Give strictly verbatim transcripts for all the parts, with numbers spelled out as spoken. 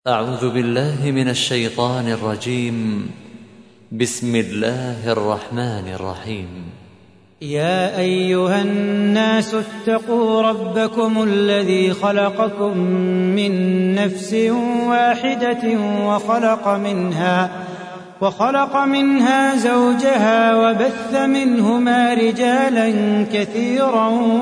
أعوذ بالله من الشيطان الرجيم. بسم الله الرحمن الرحيم. يا أيها الناس اتقوا ربكم الذي خلقكم من نفس واحدة وخلق منها وخلق منها زوجها وبث منهما رجالا كثيرا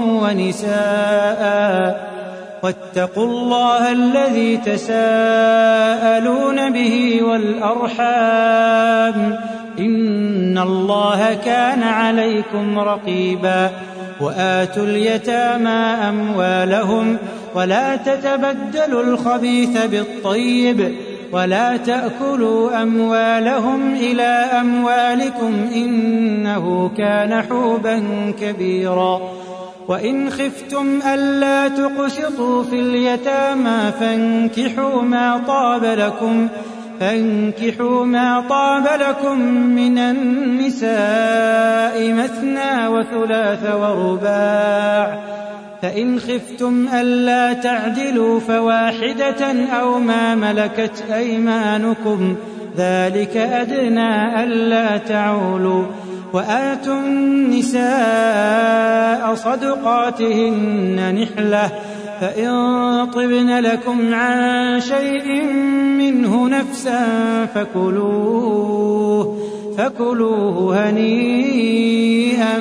ونساء واتقوا الله الذي تساءلون به والأرحام إن الله كان عليكم رقيبا. وآتوا اليتامى أموالهم ولا تتبدلوا الخبيث بالطيب ولا تأكلوا أموالهم إلى أموالكم إنه كان حوبا كبيرا. وإن خفتم ألا تقسطوا في اليتامى فانكحوا ما طاب لكم فانكحوا ما طاب لكم من النساء مثنى وثلاث ورباع، فإن خفتم ألا تعدلوا فواحدة أو ما ملكت أيمانكم ذلك أدنى ألا تعولوا. وآتوا النساء صدقاتهن نحلة فإن طبن لكم عن شيء منه نفسا فكلوه فكلوه هنيئا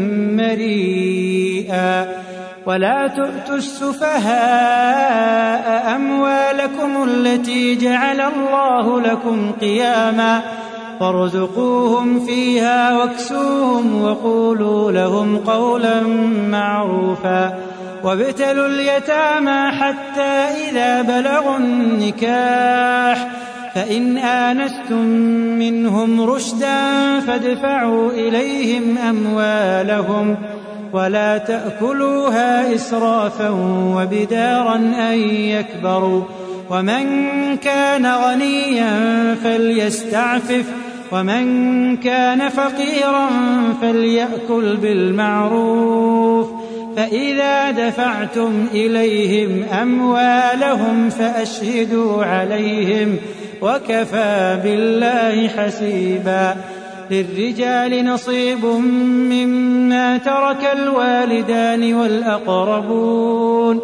مريئا. ولا تؤتوا السفهاء أموالكم التي جعل الله لكم قياما وارزقوهم فيها واكسوهم وقولوا لهم قولا معروفا. وابتلوا اليتامى حتى إذا بلغوا النكاح فإن آنستم منهم رشدا فادفعوا إليهم أموالهم ولا تأكلوها إسرافا وبدارا أن يكبروا. ومن كان غنيا فليستعفف ومن كان فقيرا فليأكل بالمعروف. فإذا دفعتم إليهم أموالهم فأشهدوا عليهم وكفى بالله حسيبا. للرجال نصيب مما ترك الوالدان والأقربون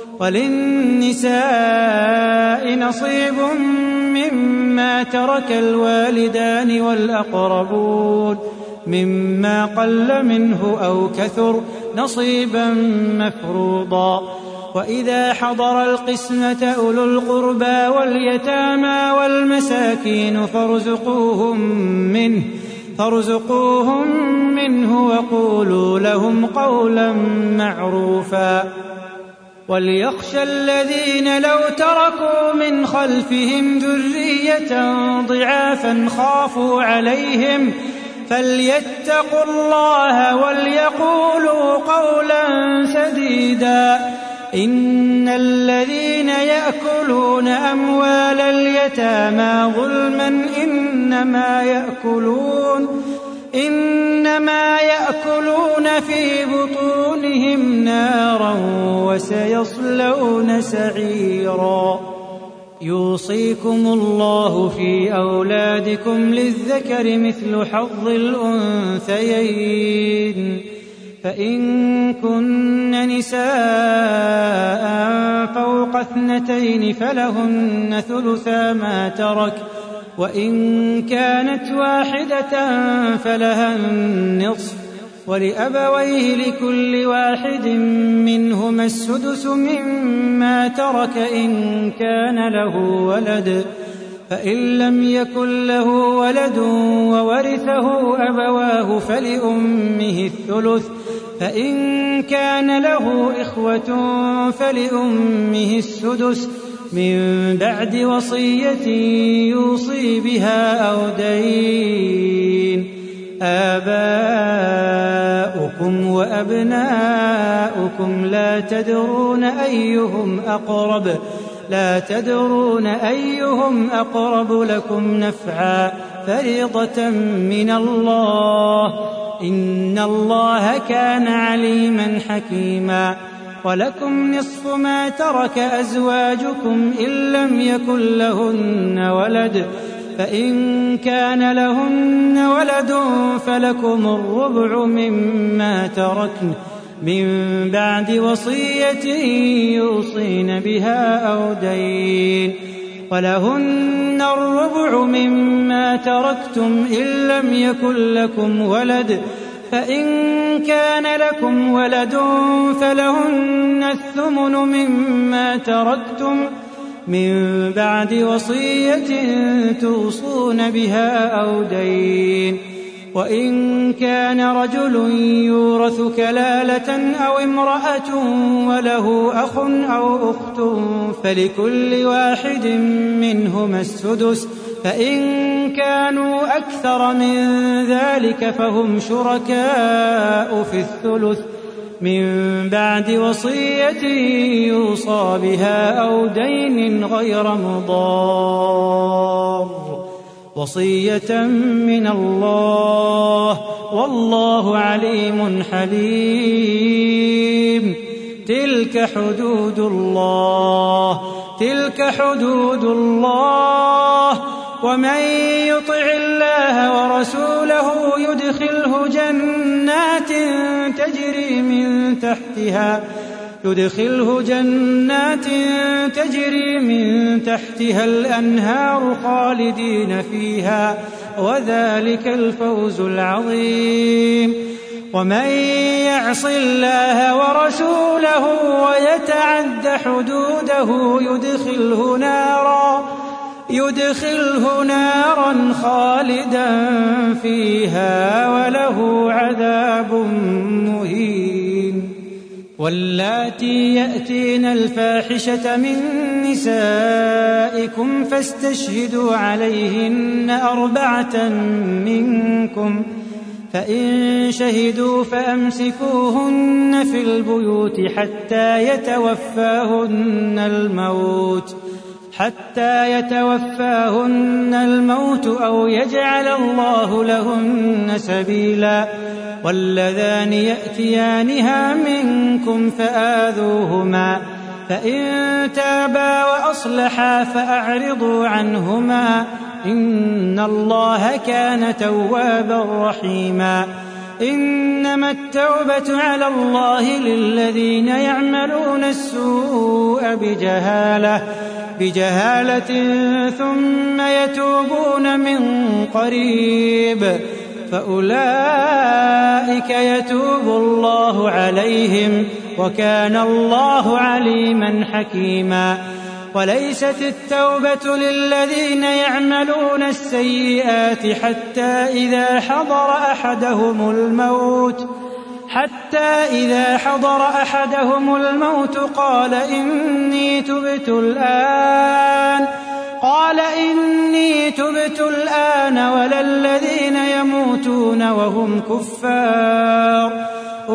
وللنساء نصيب مما ترك الوالدان والأقربون مما قل منه أو كثر نصيبا مفروضا. وإذا حضر القسمة أولو القربى واليتامى والمساكين فارزقوهم منه فارزقوهم منه وقولوا لهم قولا معروفا. وليخشى الذين لو تركوا من خلفهم ذرية ضعافا خافوا عليهم فليتقوا الله وليقولوا قولا سديدا. إن الذين يأكلون أموال اليتامى ظلما إنما يأكلون إنما يأكلون في بطونهم نارا وسيصلون سعيرا. يوصيكم الله في أولادكم للذكر مثل حظ الأنثيين فإن كن نساء فوق اثنتين فلهن ثلثا ما ترك وإن كانت واحدة فلها النصف ولأبويه لكل واحد منهما السدس مما ترك إن كان له ولد فإن لم يكن له ولد وورثه أبواه فلأمه الثلث فإن كان له إخوة فلأمه السدس من بعد وصية يوصي بها أو دين. آباؤكم وأبناؤكم لا تدرون أيهم أقرب لا تدرون أيهم أقرب لكم نفعا فريضة من الله إن الله كان عليما حكيما. ولكم نصف ما ترك أزواجكم إن لم يكن لهن ولد فإن كان لهن ولد فلكم الربع مما تركن من بعد وصية يوصين بها أو دين ولهن الربع مما تركتم إن لم يكن لكم ولد فإن كان لكم ولد فلهن الثمن مما تركتم من بعد وصية توصون بها أو دين وإن كان رجل يورث كلالة أو امرأة وله أخ أو أخت فلكل واحد منهما السدس فإن كانوا أكثر من ذلك فهم شركاء في الثلث من بعد وصية يوصى بها أو دين غير مضار وصية من الله والله عليم حليم. تلك حدود الله تلك حدود الله ومن يطع الله ورسوله يدخله جنات تجري من تحتها يدخله جنات تجري من تحتها الأنهار خالدين فيها وذلك الفوز العظيم. ومن يعص الله ورسوله ويتعد حدوده يدخله نارا يدخله نارا خالدا فيها وله عذاب مهين. واللاتي يأتين الفاحشة من نسائكم فاستشهدوا عليهن أربعة منكم فإن شهدوا فأمسكوهن في البيوت حتى يتوفاهن الموت حتى يتوفاهن الموت أو يجعل الله لهن سبيلا. واللذان يأتيانها منكم فآذوهما فإن تابا وأصلحا فأعرضوا عنهما إن الله كان توابا رحيما. إنما التوبة على الله للذين يعملون السوء بجهالة بجهالة ثم يتوبون من قريب فأولئك يتوب الله عليهم وكان الله عليما حكيما. وليست التوبة للذين يعملون السيئات حتى إذا حضر أحدهم الموت حتى إذا حضر أحدهم الموت قال إني تبت الآن قال إني تبت الآن ولا الذين يموتون وهم كفار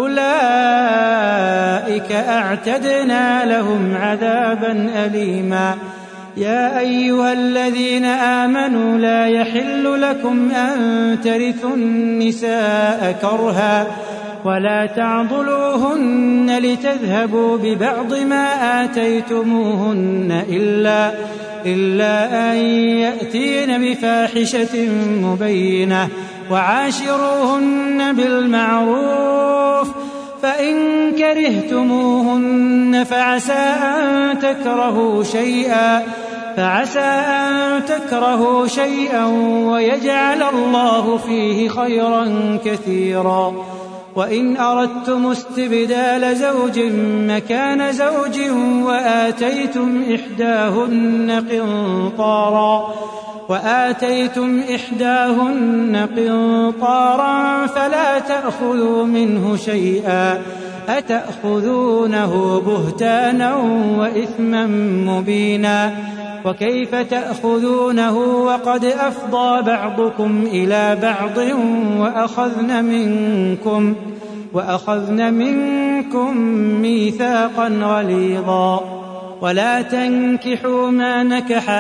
أولئك أعتدنا لهم عذابا أليما. يا أيها الذين آمنوا لا يحل لكم أن ترثوا النساء كرها ولا تعضلوهن لتذهبوا ببعض ما آتيتموهن إلا, إلا أن يأتين بفاحشة مبينة وعاشروهن بالمعروف فإن كرهتموهن فعسى أن تكرهوا شيئا فعسى أن تكرهوا شيئا ويجعل الله فيه خيرا كثيرا. وإن أردتم استبدال زوج مكان زوج وآتيتم إحداهن قنطارا وآتيتم إحداهن قنطارا فلا تأخذوا منه شيئا أتأخذونه بهتانا وإثما مبينا. وكيف تأخذونه وقد أفضى بعضكم إلى بعض وأخذن منكم وأخذن منكم ميثاقا غليظا. ولا تنكحوا ما نكح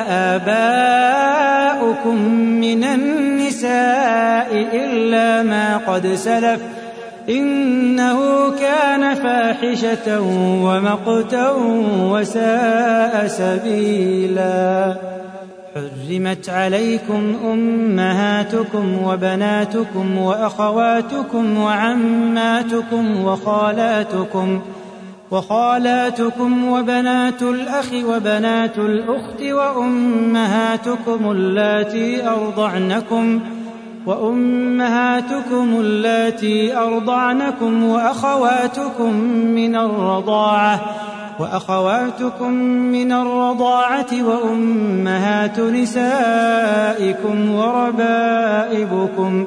آباؤكم من النساء إلا ما قد سلف إنه كان فاحشة ومقتا وساء سبيلا. حرمت عليكم أمهاتكم وبناتكم وأخواتكم وعماتكم وخالاتكم وخالاتكم وبنات الأخ وبنات الأخت وأمهاتكم اللاتي أرضعنكم وأمهاتكم اللاتي أرضعنكم وأخواتكم من الرضاعة وأخواتكم من الرضاعة وأمهات نسائكم وربائبكم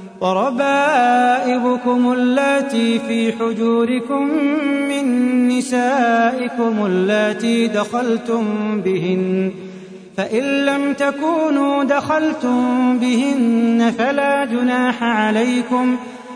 وربائبكم اللاتي في حجوركم من نسائكم اللاتي دخلتم بهن، فإن لم تكونوا دخلتم بهن فلا جناح عليكم،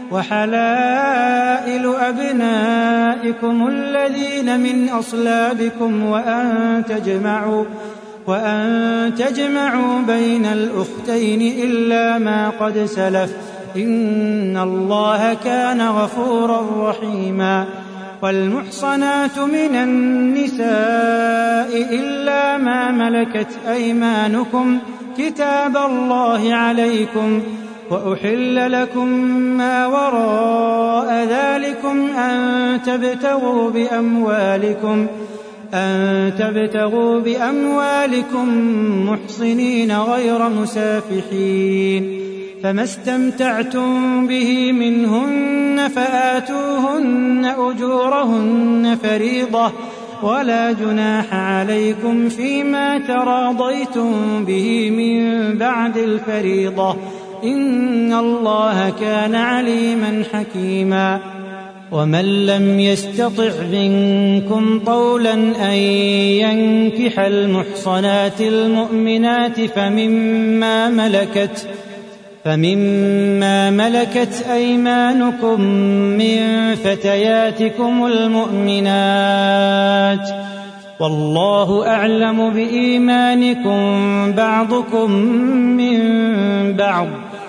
وحلائل أبنائكم الذين من أصلابكم وأن تجمعوا وأن تجمعوا بين الأختين إلا ما قد سلف، إن الله كان غفورا رحيما. والمحصنات من النساء إلا ما ملكت أيمانكم كتاب الله عليكم، وأحل لكم ما وراء ذلكم أن تبتغوا بأموالكم أن تبتغوا بأموالكم محصنين غير مسافحين، فما استمتعتم به منهن فآتوهن أجورهن فريضة، ولا جناح عليكم فيما تراضيتم به من بعد الفريضة، إن الله كان عليما حكيما. ومن لم يستطع منكم طولا أن ينكح المحصنات المؤمنات فمما ملكت فمما ملكت أيمانكم من فتياتكم المؤمنات، والله أعلم بإيمانكم بعضكم من بعض،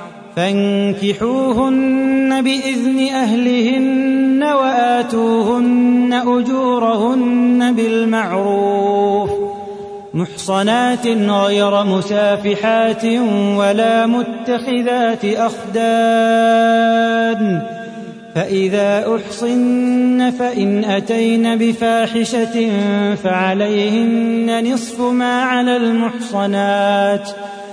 فانكحوهن بإذن أهلهن وآتوهن أجورهن بالمعروف محصنات غير مسافحات ولا متخذات أخدان، فإذا أحصن فإن أتين بفاحشة فعليهن نصف ما على المحصنات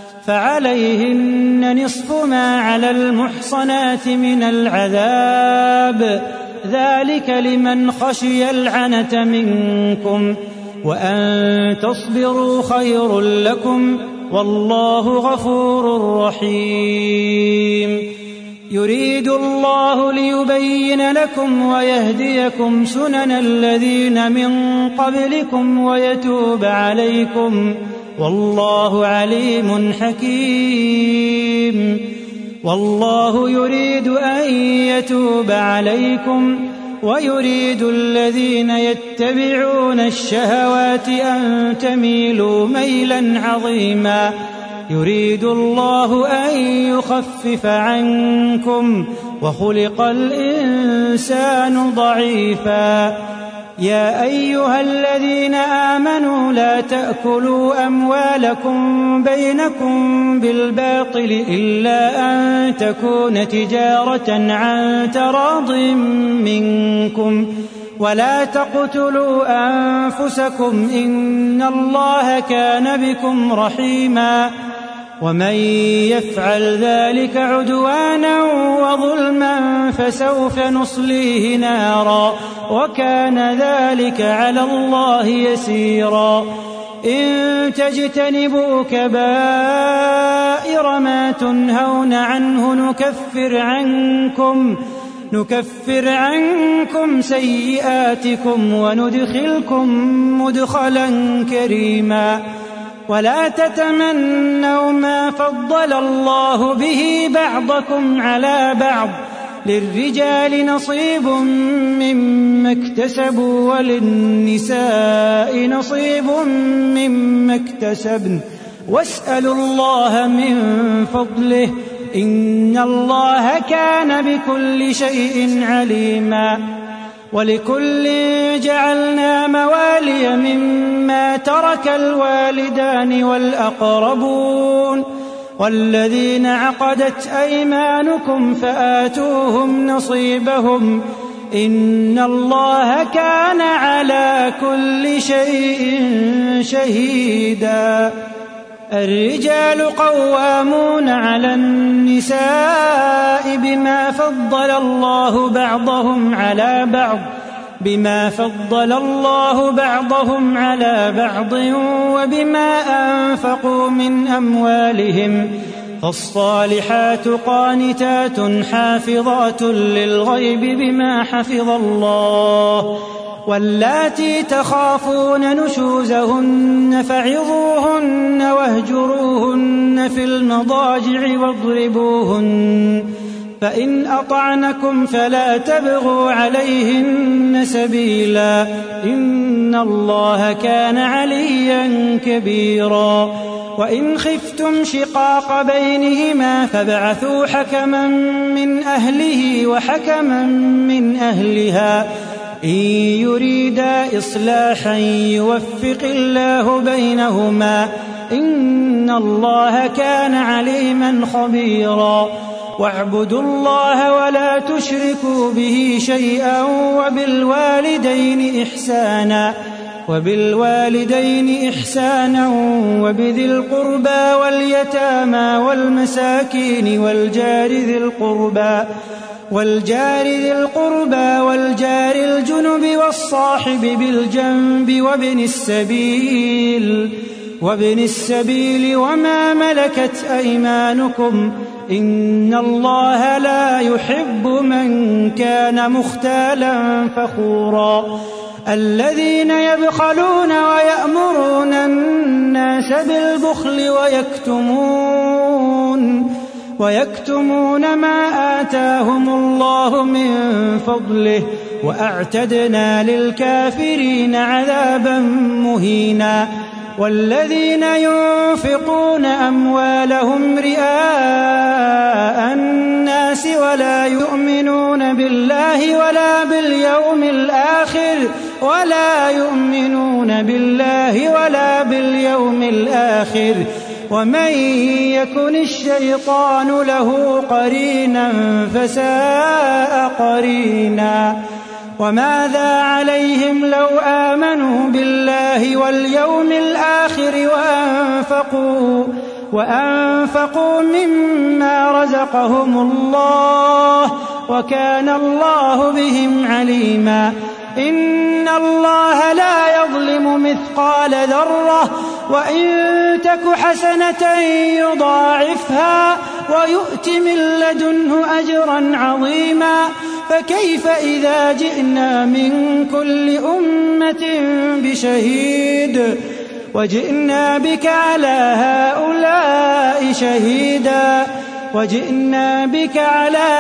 فعليهن نصف ما على المحصنات من العذاب، ذلك لمن خشي العنة منكم، وأن تصبروا خير لكم، والله غفور رحيم. يريد الله ليبين لكم ويهديكم سنن الذين من قبلكم ويتوب عليكم، والله عليم حكيم. والله يريد أن يتوب عليكم ويريد الذين يتبعون الشهوات أن تميلوا ميلا عظيما. يريد الله أن يخفف عنكم وخلق الإنسان ضعيفا. يا أيها الذين آمنوا لا تأكلوا أموالكم بينكم بالباطل إلا أن تكون تجارة عن تراض منكم، ولا تقتلوا أنفسكم إن الله كان بكم رحيما. ومن يفعل ذلك عدوانا وظلما فسوف نصليه نارا وكان ذلك على الله يسيرا. إن تجتنبوا كبائر ما تنهون عنه نكفر عنكم نكفر عنكم سيئاتكم وندخلكم مدخلا كريما. ولا تتمنوا ما فضل الله به بعضكم على بعض، للرجال نصيب مما اكتسبوا وللنساء نصيب مما اكتسبن، واسألوا الله من فضله إن الله كان بكل شيء عليما. ولكل جعلنا موالي مما ترك الوالدان والأقربون والذين عقدت أيمانكم فآتوهم نصيبهم إن الله كان على كل شيء شهيدا. الرجال قوامون على النساء بما فضل الله بعضهم على بعض بما فضل الله بعضهم على بعض وبما أنفقوا من أموالهم فالصالحات قانتات حافظات للغيب بما حفظ الله واللاتي تخافون نشوزهن فعظوهن واهجروهن في المضاجع واضربوهن فإن أطعنكم فلا تبغوا عليهن سبيلا إن الله كان عليا كبيرا. وإن خفتم شقاق بينهما فابعثوا حكما من أهله وحكما من أهلها إن يريدا إصلاحا يوفق الله بينهما إن الله كان عليما خبيرا. واعبدوا الله ولا تشركوا به شيئا وبالوالدين إحسانا وبالوالدين إحسانا وبذي القربى واليتامى والمساكين والجار ذي القربى والجار ذي القربى والجار الجنب والصاحب بالجنب وابن السبيل وابن السبيل وما ملكت أيمانكم إن الله لا يحب من كان مختالا فخورا. الذين يبخلون ويأمرون الناس بالبخل ويكتمون ويكتمون ما آتاهم الله من فضله وأعتدنا للكافرين عذابا مهينا. والذين ينفقون أموالهم رئاء الناس ولا يؤمنون بالله ولا باليوم الآخر ولا يؤمنون بالله ولا باليوم الآخر ومن يكن الشيطان له قرينا فساء قرينا. وماذا عليهم لو آمنوا بالله واليوم الآخر وأنفقوا, وأنفقوا مما رزقهم الله وكان الله بهم عليما. إن الله لا يظلم مثقال ذرة وإن تك حسنة يضاعفها ويؤت من لدنه أجرا عظيما. فكيف إذا جئنا من كل أمة بشهيد وجئنا بك على هؤلاء شهيدا وجئنا بك على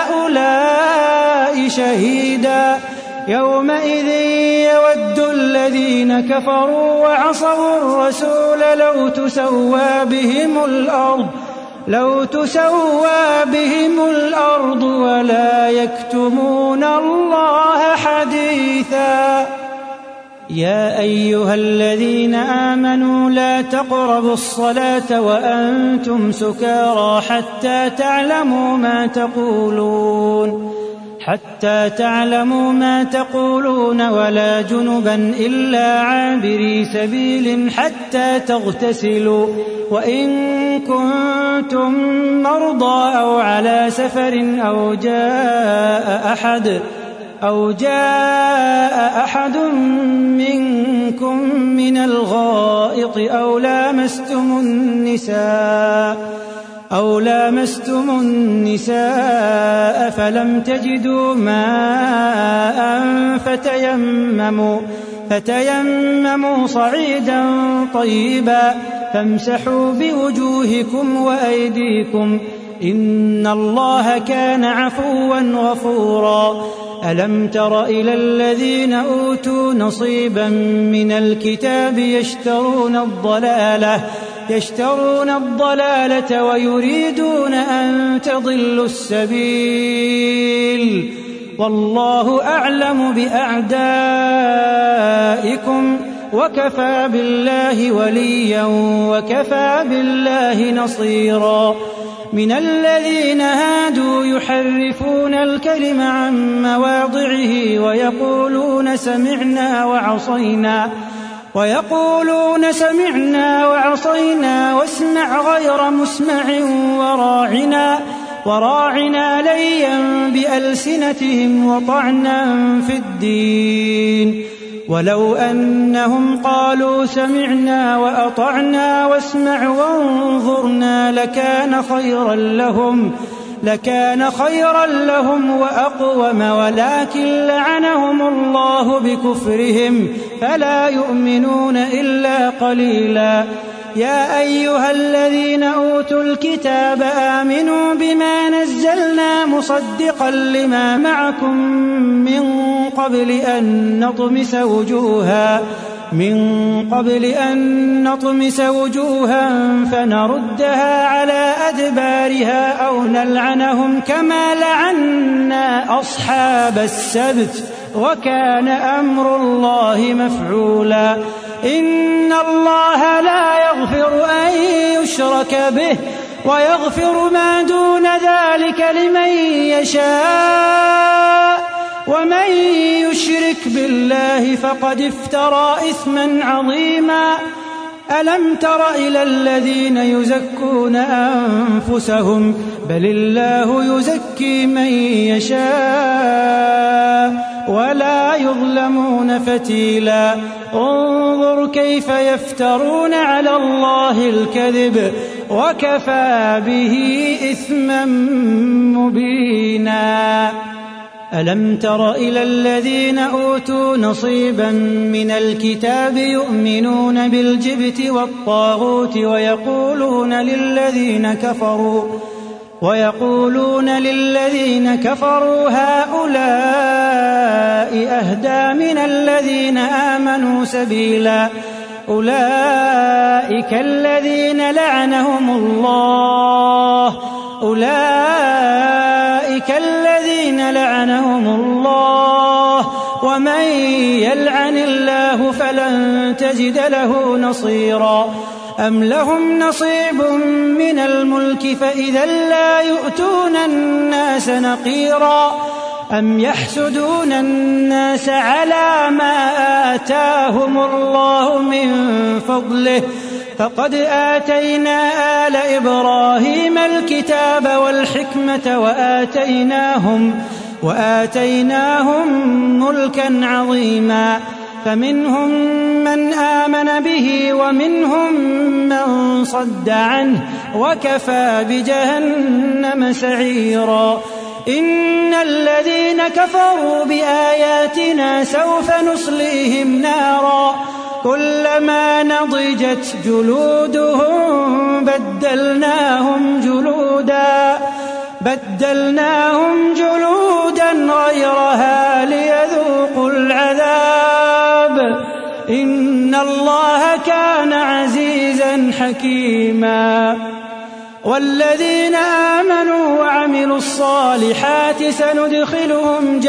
هؤلاء شهيدا يومئذ يود الذين كفروا وعصوا الرسول لو تسوى بهم الأرض لو تسوى بهم الأرض ولا يكتمون الله حديثا. يا أيها الذين آمنوا لا تقربوا الصلاة وأنتم سكارى حتى تعلموا ما تقولون حتى تعلموا ما تقولون ولا جنبا إلا عابري سبيل حتى تغتسلوا وإن كنتم مرضى أو على سفر أو جاء أحد أو جاء أحد منكم من الغائط أو لامستم النساء أو لامستم النساء فلم تجدوا ماء فتيمموا فتيمموا صعيدا طيبا فامسحوا بوجوهكم وأيديكم إن الله كان عفوا غفورا. ألم تر إلى الذين أوتوا نصيبا من الكتاب يشترون الضلالة يشترون الضلالة ويريدون أن تضلوا السبيل والله أعلم بأعدائكم وكفى بالله وليا وكفى بالله نصيرا من الذين هادوا يحرفون الكلم عن مواضعه ويقولون سمعنا وعصينا ويقولون سمعنا وعصينا واسمع غير مسمع وراعنا وراعنا ليا بألسنتهم وطعنا في الدين ولو أنهم قالوا سمعنا وأطعنا واسمع وانظرنا لكان خيرا لهم لكان خيرا لهم وأقوم ولكن لعنهم الله بكفرهم فلا يؤمنون إلا قليلا يا أيها الذين أوتوا الكتاب آمنوا بما نزلنا مصدقا لما معكم من قبل أن نطمس وجوها من قبل أن نطمس وجوها فنردها على أدبارها أو نلعنهم كما لعنا أصحاب السبت وكان أمر الله مفعولا إن الله لا يغفر أن يشرك به ويغفر ما دون ذلك لمن يشاء ومن يشرك بالله فقد افترى إثما عظيما ألم تر إلى الذين يزكون أنفسهم بل الله يزكي من يشاء ولا يظلمون فتيلا انظر كيف يفترون على الله الكذب وكفى به إثما مبينا ألم تر إلى الذين أوتوا نصيبا من الكتاب يؤمنون بالجبت والطاغوت ويقولون للذين كفروا ويقولون للذين كفروا هؤلاء أهدى من الذين آمنوا سبيلا أولئك الذين لعنهم الله أولئك الذين لعنهم الله ومن يلعن الله فلن تجد له نصيرا أم لهم نصيب من الملك فإذا لا يؤتون الناس نقيرا أم يحسدون الناس على ما آتاهم الله من فضله فقد آتينا آل إبراهيم الكتاب والحكمة وآتيناهم وآتيناهم ملكا عظيما فمنهم من آمن به ومنهم من صد عنه وكفى بجهنم سعيرا إن الذين كفروا بآياتنا سوف نصليهم نارا كلما نضجت جلودهم بدلناهم جلودا بدلناهم جلودا غيرها ليذوقوا العذاب إن الله كان عزيزا حكيما والذين آمنوا وعملوا الصالحات سندخلهم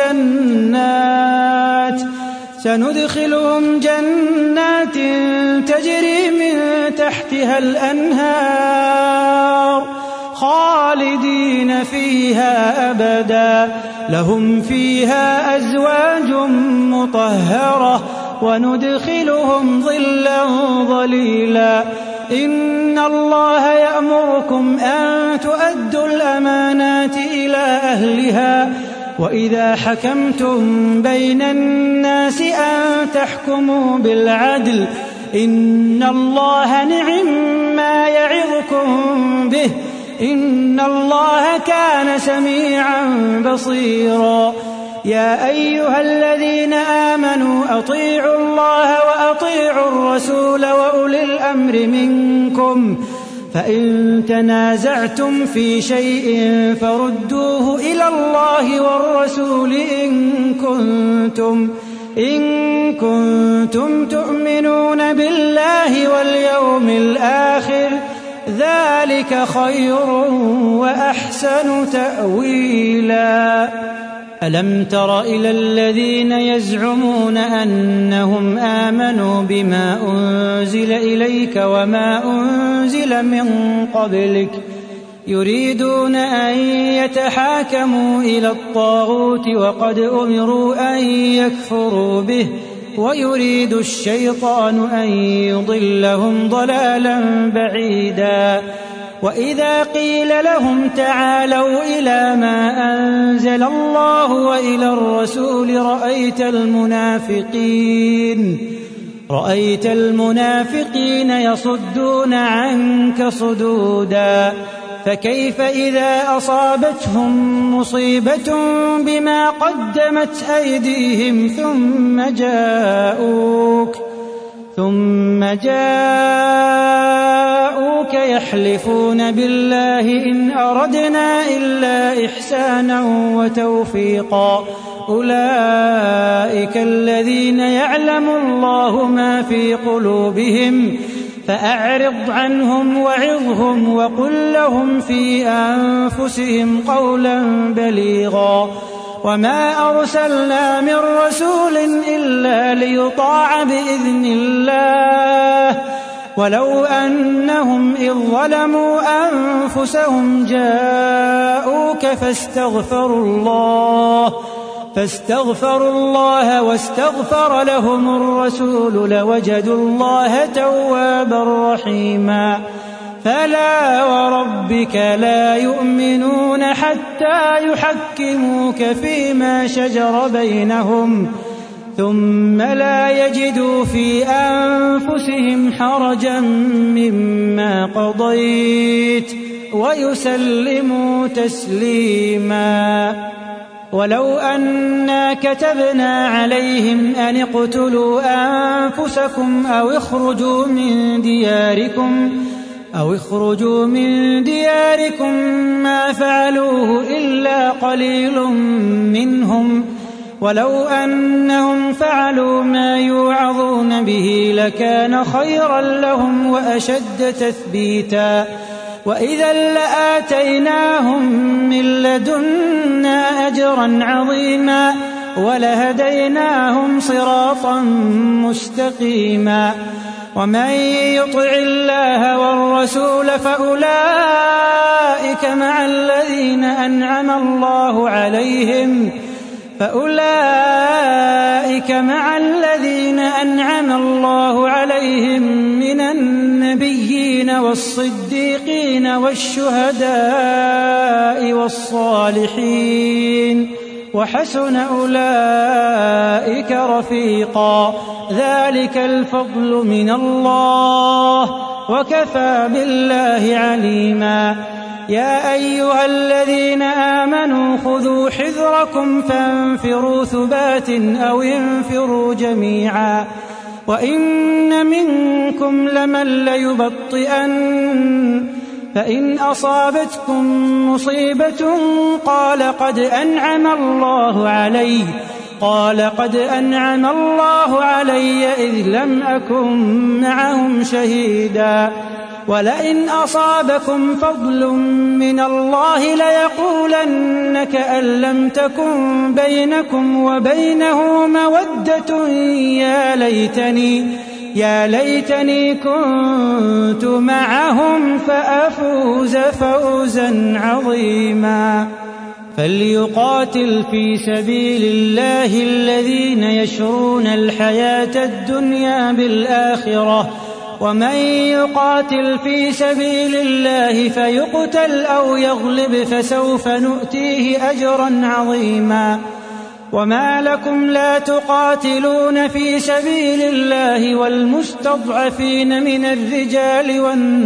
جنات سندخلهم جنات تجري من تحتها الأنهار خالدين فيها أبدا لهم فيها أزواج مطهرة وندخلهم ظلا ظليلا إن الله يأمركم أن تؤدوا الأمانات إلى أهلها وإذا حكمتم بين الناس أن تحكموا بالعدل إن الله نعم ما يعظكم به إن الله كان سميعا بصيرا يا أيها الذين آمنوا أطيعوا الله وأطيعوا الرسول وأولي الأمر منكم فإن تنازعتم في شيء فردوه إلى الله والرسول إن كنتم إن كنتم تؤمنون بالله واليوم الآخر ذلك خير وأحسن تأويلا. ألم تر إلى الذين يزعمون أنهم آمنوا بما أنزل إليك وما أنزل من قبلك يريدون أن يتحاكموا إلى الطاغوت وقد أمروا أن يكفروا به ويريد الشيطان أن يضلهم ضلالا بعيدا. وإذا قيل لهم تعالوا إلى ما أنزل الله وإلى الرسول رأيت المنافقين رأيت المنافقين يصدون عنك صدودا. فكيف إذا أصابتهم مصيبة بما قدمت أيديهم ثم جاءوك ثم جاءوك يحلفون بالله إن أردنا إلا إحسانا وتوفيقا أولئك الذين يعلم الله ما في قلوبهم فأعرض عنهم وعظهم وقل لهم في أنفسهم قولا بليغا. وما أرسلنا من رسول إلا ليطاع بإذن الله ولو أنهم إذ ظلموا أنفسهم جاءوك فاستغفروا الله فاستغفروا الله واستغفر لهم الرسول لوجدوا الله توابا رحيما. فلا وربك لا يؤمنون حتى يحكموك فيما شجر بينهم ثم لا يجدوا في أنفسهم حرجا مما قضيت ويسلموا تسليما. ولو أنا كتبنا عليهم أن اقتلوا أنفسكم أو اخرجوا من دياركم أو اخرجوا من دياركم ما فعلوه إلا قليل منهم ولو أنهم فعلوا ما يوعظون به لكان خيرا لهم وأشد تثبيتا. وإذا لآتيناهم من لدنا أجرا عظيما ولهديناهم صراطا مستقيما. ومن يطع الله والرسول فأولئك مع الذين أنعم الله عليهم فأولئك مع الذين أنعم الله عليهم من النبيين والصديقين والشهداء والصالحين وحسن أولئك رفيقا. ذلك الفضل من الله وكفى بالله عليما. يا أيها الذين آمنوا خذوا حذركم فانفروا ثبات أو انفروا جميعا وإن منكم لمن ليبطئن فإن أصابتكم مصيبة قال قد أنعم الله علي قال قد أنعم الله علي إذ لم أكن معهم شهيدا ولئن أصابكم فضل من الله ليقولن كأن لم تكن بينكم وبينه مودة يا ليتني يا ليتني كنت معهم فأفوز فوزا عظيما. فليقاتل في سبيل الله الذين يشرون الحياة الدنيا بالآخرة ومن يقاتل في سبيل الله فيقتل أو يغلب فسوف نؤتيه أجرا عظيما. وما لكم لا تقاتلون في سبيل الله والمستضعفين من الرجال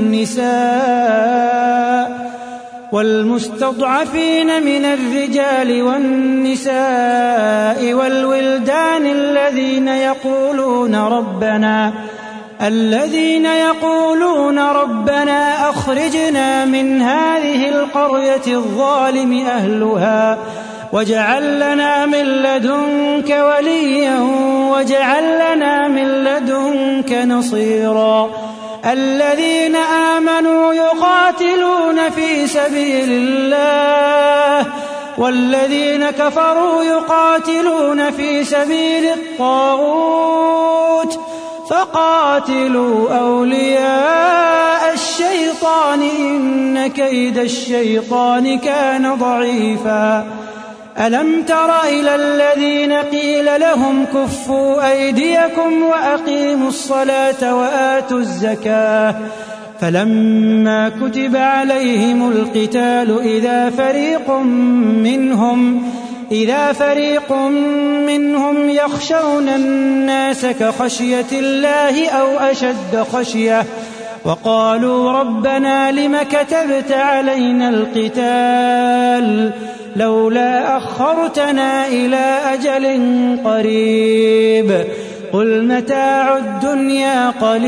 والنساء والمستضعفين من الرجال والنساء والولدان الذين يقولون ربنا الذين يقولون ربنا أخرجنا من هذه القرية الظالم أهلها واجعل لنا من لدنك وليا واجعل لنا من لدنك نصيرا. الذين آمنوا يقاتلون في سبيل الله والذين كفروا يقاتلون في سبيل الطاغوت فقاتلوا أولياء الشيطان إن كيد الشيطان كان ضعيفا. ألم تر إلى الذين قيل لهم كفوا أيديكم وأقيموا الصلاة وآتوا الزكاة فلما كتب عليهم القتال إذا فريق منهم إذا فريق منهم يخشون الناس كخشية الله أو أشد خشية وقالوا ربنا لم كتبت علينا القتال لولا أخرتنا إلى أجل قريب قل متاع الدنيا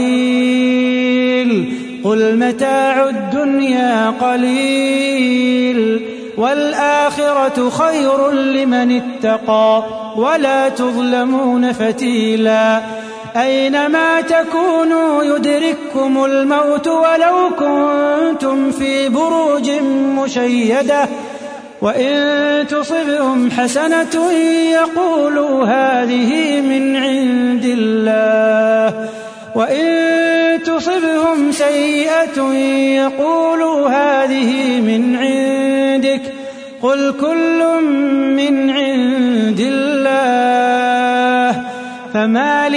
قليل قل متاع الدنيا قليل والآخرة خير لمن اتقى ولا تظلمون فتيلا. أينما تكونوا يدرككم الموت ولو كنتم في بروج مشيدة وإن تصبهم حسنة يقولوا هذه من عند الله وإن تصبهم سيئة يقولوا هذه من عندك قل كل من عند الله فما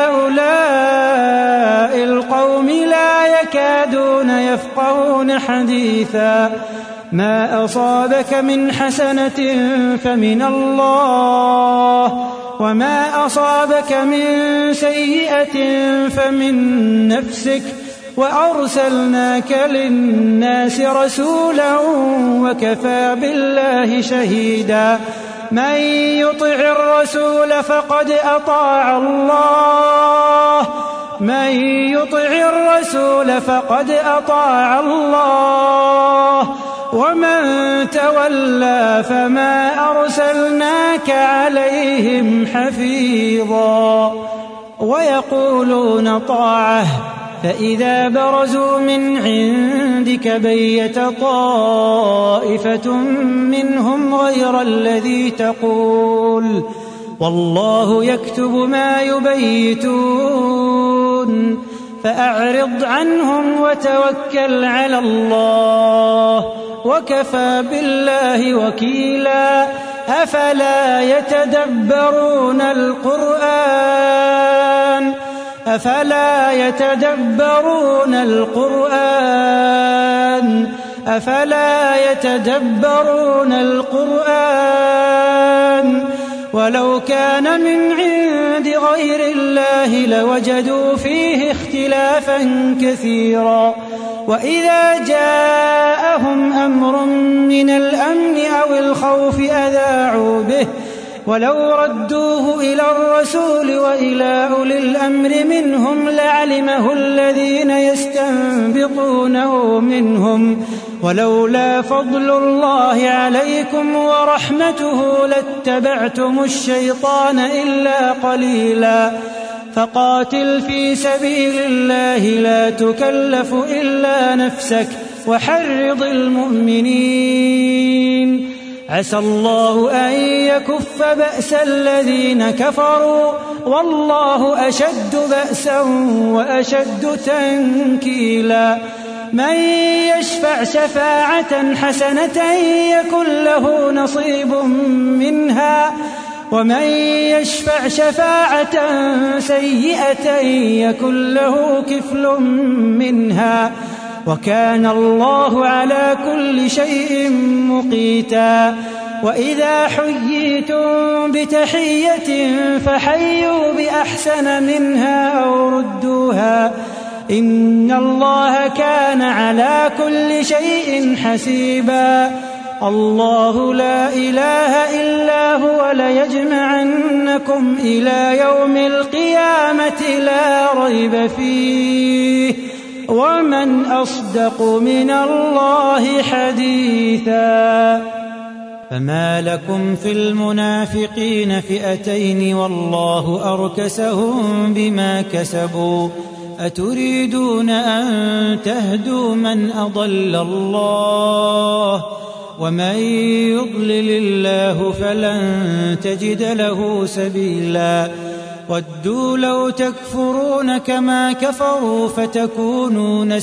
لهؤلاء القوم لا يكادون يفقهون حديثا. ما أصابك من حسنة فمن الله وما أصابك من سيئة فمن نفسك وأرسلناك للناس رسولا وكفى بالله شهيدا. من يطع الرسول فقد أطاع الله من يطع الرسول فقد أطاع الله ومن تولى فما أرسلناك عليهم حفيظا. ويقولون طاعة فإذا برزوا من عندك بيت طائفة منهم غير الذي تقول والله يكتب ما يبيتون فأعرض عنهم وتوكل على الله وكفى بالله وكيلا. أفلا يتدبرون القرآن أفلا يتدبرون القرآن أفلا يتدبرون القرآن ولو كان من عند غير الله لوجدوا فيه اختلافا كثيرا. وإذا جاءهم أمر من الأمن أو الخوف أذاعوا به ولو ردوه إلى الرسول وإلى أولي الأمر منهم لعلمه الذين يستنبطونه منهم ولولا فضل الله عليكم ورحمته لاتبعتم الشيطان إلا قليلا. فقاتل في سبيل الله لا تكلف إلا نفسك وحرض المؤمنين عسى الله أن يكف بأس الذين كفروا والله أشد بأسا وأشد تنكيلا. من يشفع شفاعة حسنة يكن له نصيب منها ومن يشفع شفاعة سيئة يكن له كفل منها وكان الله على كل شيء مقيتا. وإذا حييتم بتحية فحيوا بأحسن منها أو ردوها إن الله كان على كل شيء حسيبا. الله لا إله إلا هو ليجمعنكم إلى يوم القيامة لا ريب فيه ومن أصدق من الله حديثا. فما لكم في المنافقين فئتين والله أركسهم بما كسبوا أتريدون أن تهدوا من أضل الله ومن يضلل الله فلن تجد له سبيلا ودوا لو تكفرون كما كفروا فتكونون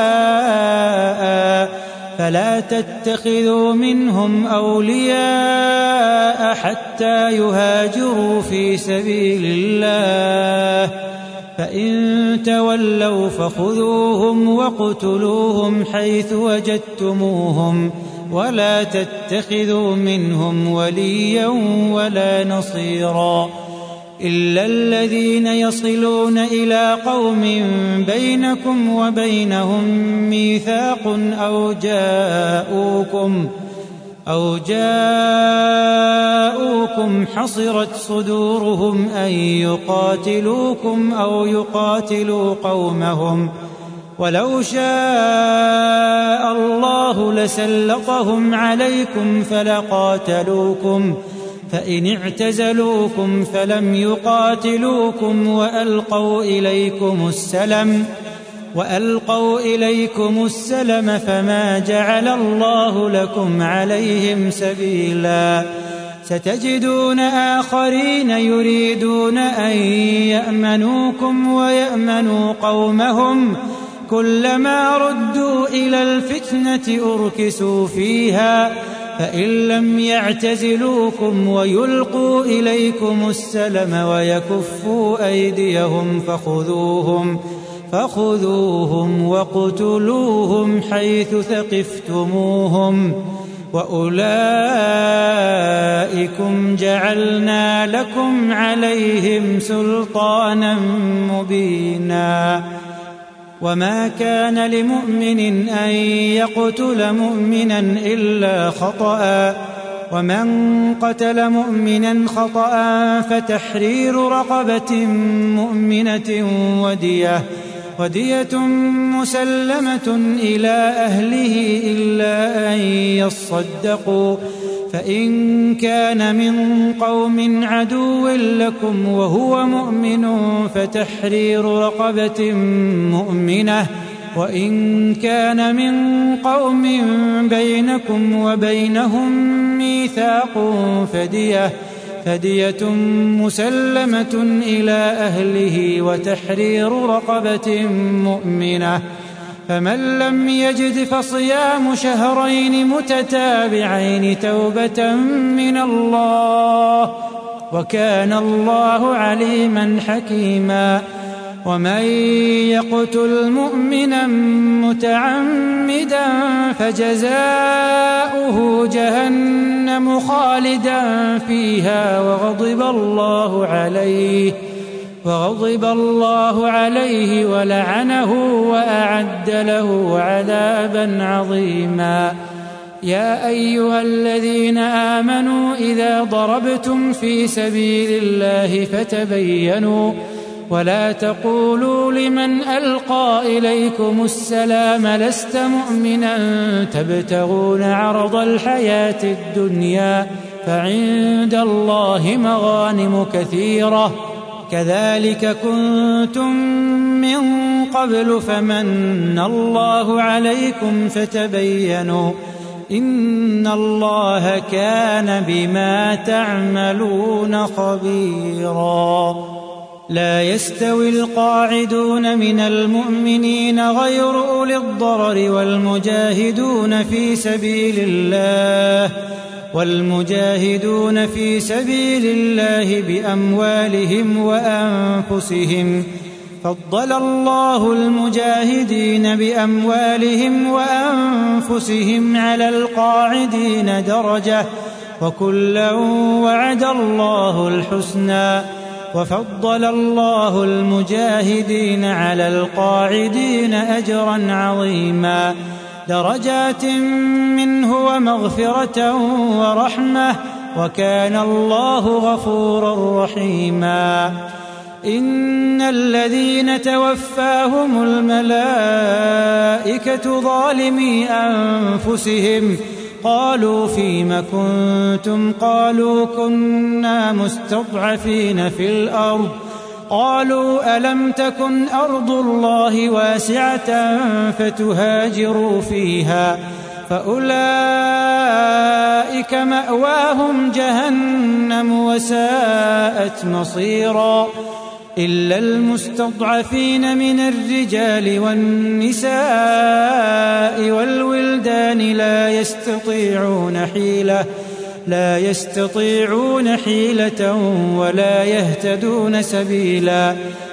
سواء فلا تتخذوا منهم أولياء حتى يهاجروا في سبيل الله فإن تولوا فخذوهم وقتلوهم حيث وجدتموهم ولا تتخذوا منهم وليا ولا نصيرا إلا الذين يصلون إلى قوم بينكم وبينهم ميثاق أو جاءوكم أو جاءوكم حصرت صدورهم أن يقاتلوكم أو يقاتلوا قومهم ولو شاء الله لسلطهم عليكم فلقاتلوكم فإن اعتزلوكم فلم يقاتلوكم وألقوا إليكم السلم وألقوا إليكم السلم فما جعل الله لكم عليهم سبيلا ستجدون آخرين يريدون أن يأمنوكم ويأمنوا قومهم كلما ردوا إلى الفتنة أركسوا فيها فإن لم يعتزلوكم ويلقوا إليكم السلم ويكفوا أيديهم فخذوهم فخذوهم وقتلوهم حيث ثقفتموهم وأولئكم جعلنا لكم عليهم سلطانا مبينا وما كان لمؤمن أن يقتل مؤمنا إلا خطأ ومن قتل مؤمنا خطأ فتحرير رقبة مؤمنة ودية ودية مسلمة إلى أهله إلا أن يصدقوا فإن كان من قوم عدو لكم وهو مؤمن فتحرير رقبة مؤمنة وإن كان من قوم بينكم وبينهم ميثاق فدية فدية مسلمة إلى أهله وتحرير رقبة مؤمنة فمن لم يجد فصيام شهرين متتابعين توبة من الله وكان الله عليما حكيما ومن يقتل مؤمنا متعمدا فجزاؤه جهنم خالدا فيها وغضب الله عليه وغضب الله عليه ولعنه وأعد له عذابا عظيما يا أيها الذين آمنوا إذا ضربتم في سبيل الله فتبينوا ولا تقولوا لمن ألقى إليكم السلام لست مؤمنا تبتغون عرض الحياة الدنيا فعند الله مغانم كثيرة كذلك كنتم من قبل فمن الله عليكم فتبينوا إن الله كان بما تعملون خبيرا لا يستوي القاعدون من المؤمنين غير أولي الضرر والمجاهدون في سبيل الله والمجاهدون في سبيل الله بأموالهم وأنفسهم فضل الله المجاهدين بأموالهم وأنفسهم على القاعدين درجة وكلا وعد الله الحسنى وفضل الله المجاهدين على القاعدين أجرا عظيما درجات منه ومغفرة ورحمة وكان الله غفورا رحيما إن الذين توفاهم الملائكة ظالمي أنفسهم قالوا فيم كنتم قالوا كنا مستضعفين في الأرض قالوا ألم تكن أرض الله واسعة فتهاجروا فيها فأولئك مأواهم جهنم وساءت مصيرا إلا المستضعفين من الرجال والنساء والولدان لا يستطيعون حيلة لا يستطيعون حيلة ولا يهتدون سبيلا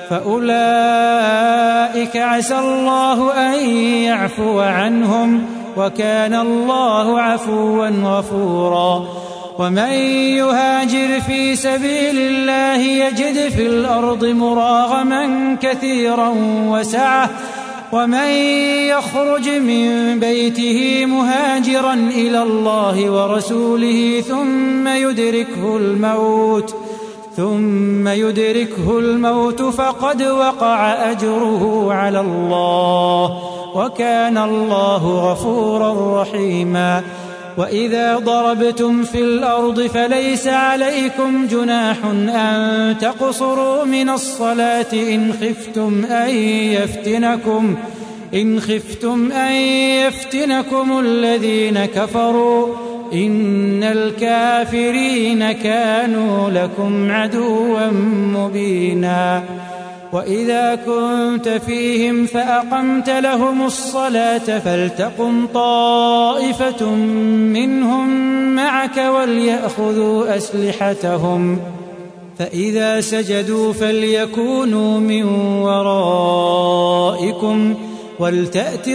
فأولئك عسى الله أن يعفو عنهم وكان الله عفوا غفورا ومن يهاجر في سبيل الله يجد في الأرض مراغما كثيرا وسعة ومن يخرج من بيته مهاجرا إلى الله ورسوله ثم يدركه الموت ثم يدركه الموت فقد وقع أجره على الله وكان الله غفورا رحيما وإذا ضربتم في الأرض فليس عليكم جناح أن تقصروا من الصلاة إن خفتم أن يفتنكم إن خفتم أن يفتنكم الذين كفروا إن الكافرين كانوا لكم عدوا مبينا وإذا كنت فيهم فأقمت لهم الصلاة فلتقم طائفة منهم معك وليأخذوا أسلحتهم فإذا سجدوا فليكونوا من ورائكم ولتأت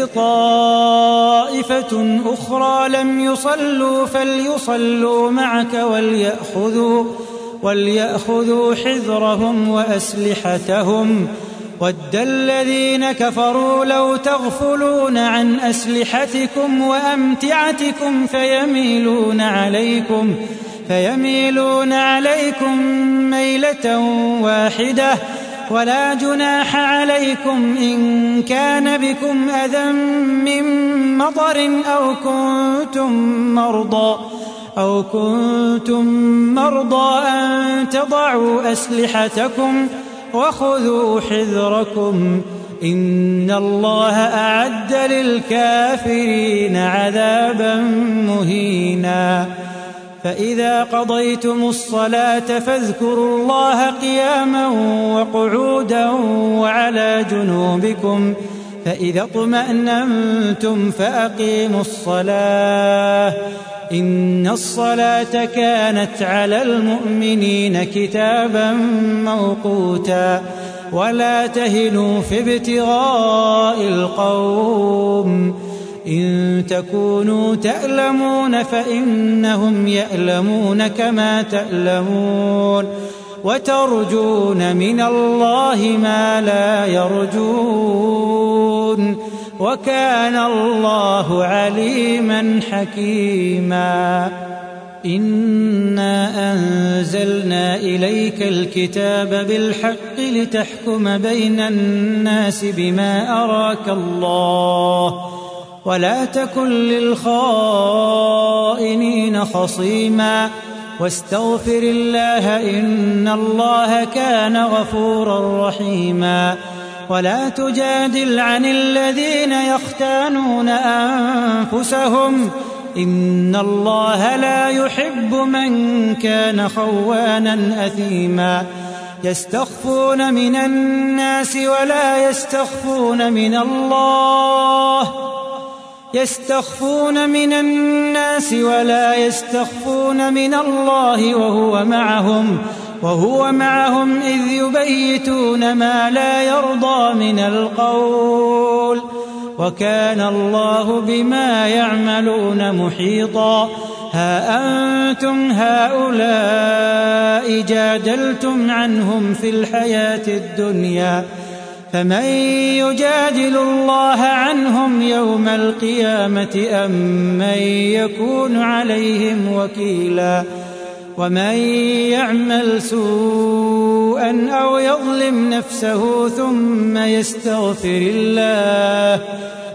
طائفة أخرى لم يصلوا فليصلوا معك وليأخذوا وليأخذوا حذرهم وأسلحتهم ود الذين كفروا لو تغفلون عن أسلحتكم وأمتعتكم فيميلون عليكم فيميلون عليكم ميلة واحدة ولا جناح عليكم إن كان بكم أذى من مطر أو كنتم مرضى أو كنتم مرضى أن تضعوا أسلحتكم وخذوا حذركم إن الله أعد للكافرين عذابا مهينا فإذا قضيتم الصلاة فاذكروا الله قياما وقعودا وعلى جنوبكم فإذا اطمأننتم فأقيموا الصلاة إن الصلاة كانت على المؤمنين كتابا موقوتا ولا تهنوا في ابتغاء القوم إن تكونوا تألمون فإنهم يألمون كما تألمون وترجون من الله ما لا يرجون وكان الله عليما حكيما إنا أنزلنا إليك الكتاب بالحق لتحكم بين الناس بما أراك الله ولا تكن للخائنين خصيما واستغفر الله إن الله كان غفورا رحيما ولا تجادل عن الذين يختانون أنفسهم إن الله لا يحب من كان خوانا أثيما يستخفون من الناس ولا يستخفون من الله يستخفون من الناس ولا يستخفون من الله وهو معهم وهو معهم إذ يبيتون ما لا يرضى من القول وكان الله بما يعملون محيطا ها أنتم هؤلاء جادلتم عنهم في الحياة الدنيا فمن يجادل الله عنهم يوم القيامة أم من يكون عليهم وكيلا ومن يعمل سوءا أو يظلم نفسه ثم يستغفر الله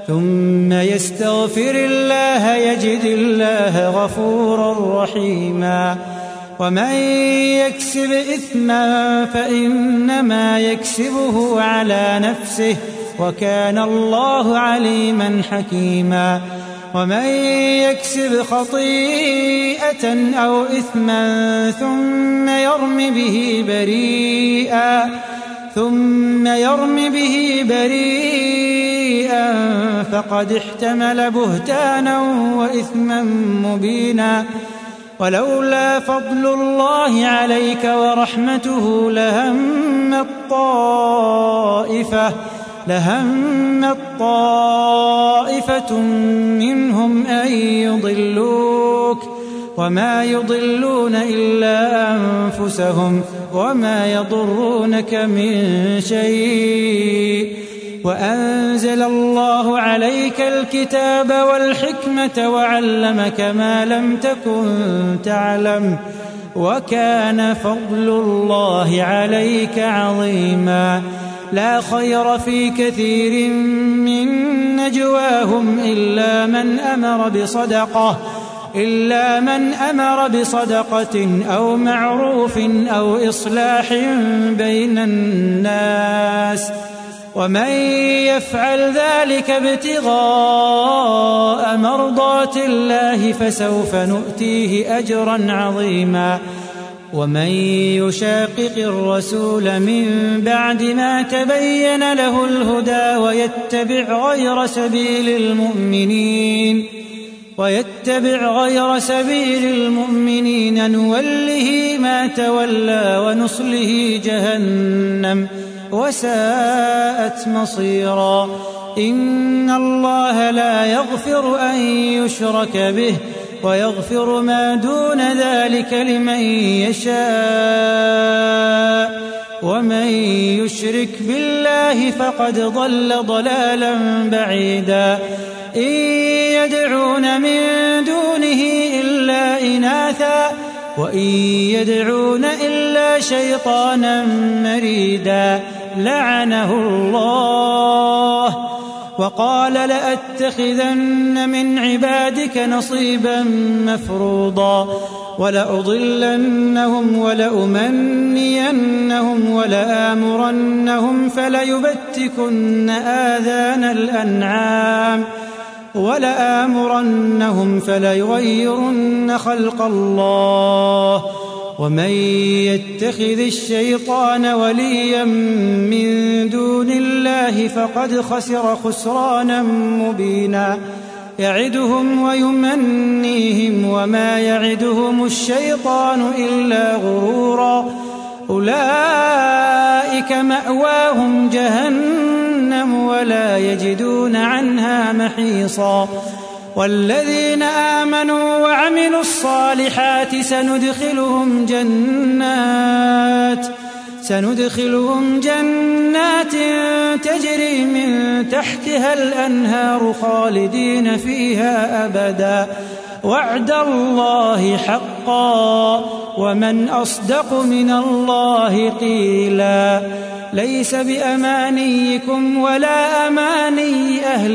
ثم يستغفر الله يجد الله غفورا رحيما ومن يكسب إثما فإنما يكسبه على نفسه وكان الله عليما حكيما ومن يكسب خطيئة أو إثما ثم يرم به بريئا ثم يرم به بريئا فقد احتمل بهتانا وإثما مبينا ولولا فضل الله عليك ورحمته لهمت طائفة لهمت طائفة منهم أن يضلوك وما يضلون إلا أنفسهم وما يضرونك من شيء وأنزل الله عليك الكتاب والحكمة وعلمك ما لم تكن تعلم وكان فضل الله عليك عظيما لا خير في كثير من نجواهم إلا من أمر بصدقة إلا من أمر بصدقة أو معروف أو إصلاح بين الناس ومن يفعل ذلك ابتغاء مرضات الله فسوف نؤتيه أجرا عظيما ومن يشاقق الرسول من بعد ما تبين له الهدى ويتبع غير سبيل المؤمنين ويتبع غير سبيل المؤمنين نوله ما تولى ونصله جهنم وساءت مصيرا إن الله لا يغفر أن يشرك به ويغفر ما دون ذلك لمن يشاء ومن يشرك بالله فقد ضل ضلالا بعيدا إن يدعون من دونه إلا إناثا وإن يدعون إلا شيطانا مريدا لعنه الله وقال لأتخذن من عبادك نصيبا مفروضا ولأضلنهم ولأمنينهم ولآمرنهم فليبتكن آذان الأنعام ولآمرنهم فليغيرن خلق الله ومن يتخذ الشيطان وليا من دون الله فقد خسر خسرانا مبينا يعدهم ويمنيهم وما يعدهم الشيطان إلا غرورا أولئك مأواهم جهنم ولا يجدون عنها محيصا والذين آمنوا وعملوا الصالحات سندخلهم جنات سندخلهم جنات تجري من تحتها الأنهار خالدين فيها أبدا وعد الله حقا ومن أصدق من الله قيلا ليس بأمانيكم ولا أماني أهل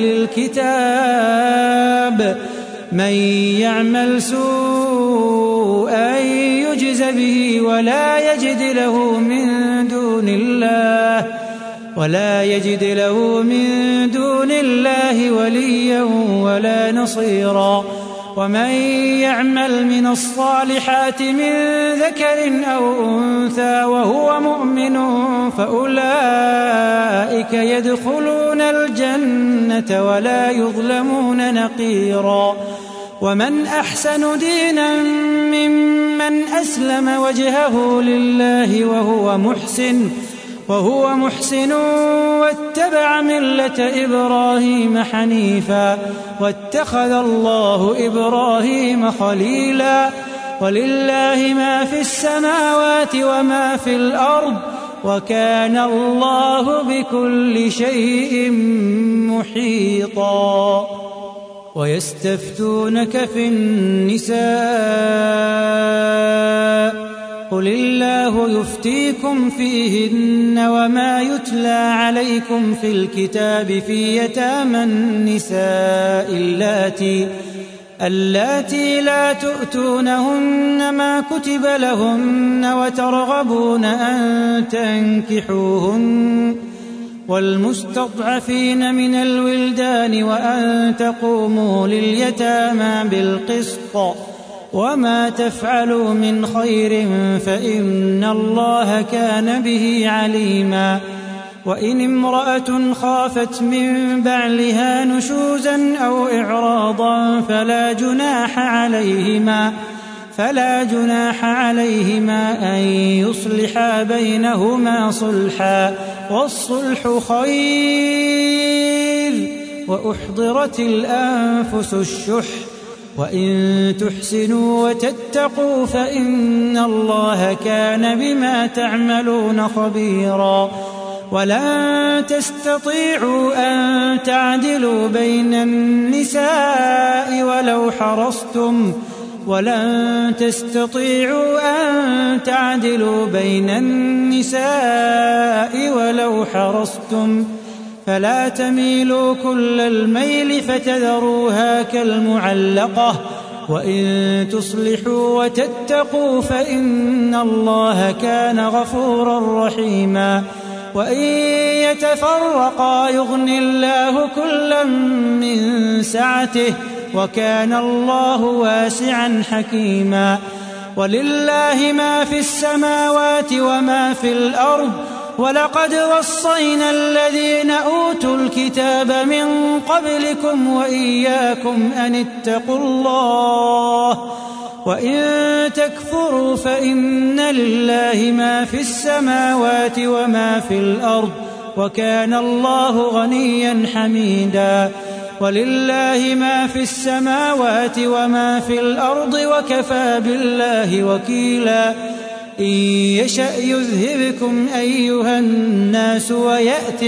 الكتاب من يعمل سوءا يجز به ولا يجد له من دون الله ولا يجد له من دون الله وليا ولا نصيرا ومن يعمل من الصالحات من ذكر أو أنثى وهو مؤمن فأولئك يدخلون الجنة ولا يظلمون نقيرا ومن أحسن دينا ممن أسلم وجهه لله وهو محسن وهو محسن واتبع ملة إبراهيم حنيفا واتخذ الله إبراهيم خليلا ولله ما في السماوات وما في الأرض وكان الله بكل شيء محيطا ويستفتونك في النساء قل الله يفتيكم فيهن وما يتلى عليكم في الكتاب في يتامى النساء اللاتي اللاتي لا تؤتونهن ما كتب لهن وترغبون أن تنكحوهن والمستضعفين من الولدان وأن تقوموا لليتامى بالقسط وما تفعلوا من خير فإن الله كان به عليما وإن امرأة خافت من بعلها نشوزا أو إعراضا فلا جناح عليهما فلا جناح عليهما أن يصلحا بينهما صلحا والصلح خير وأحضرت الأنفس الشح وإن تحسنوا وتتقوا فإن الله كان بما تعملون خبيرا ولن تستطيعوا أن تعدلوا بين النساء ولو حرصتم ولن تستطيعوا أن تعدلوا بين النساء ولو حرصتم فلا تميلوا كل الميل فتذروها كالمعلقة وإن تصلحوا وتتقوا فإن الله كان غفورا رحيما وإن يتفرقا يغني الله كلا من سعته وكان الله واسعا حكيما ولله ما في السماوات وما في الأرض ولقد وصينا الذين أوتوا الكتاب من قبلكم وإياكم أن اتقوا الله وإن تكفروا فإن لله ما في السماوات وما في الأرض وكان الله غنيا حميدا ولله ما في السماوات وما في الأرض وكفى بالله وكيلا إن يشأ يذهبكم أيها الناس ويأت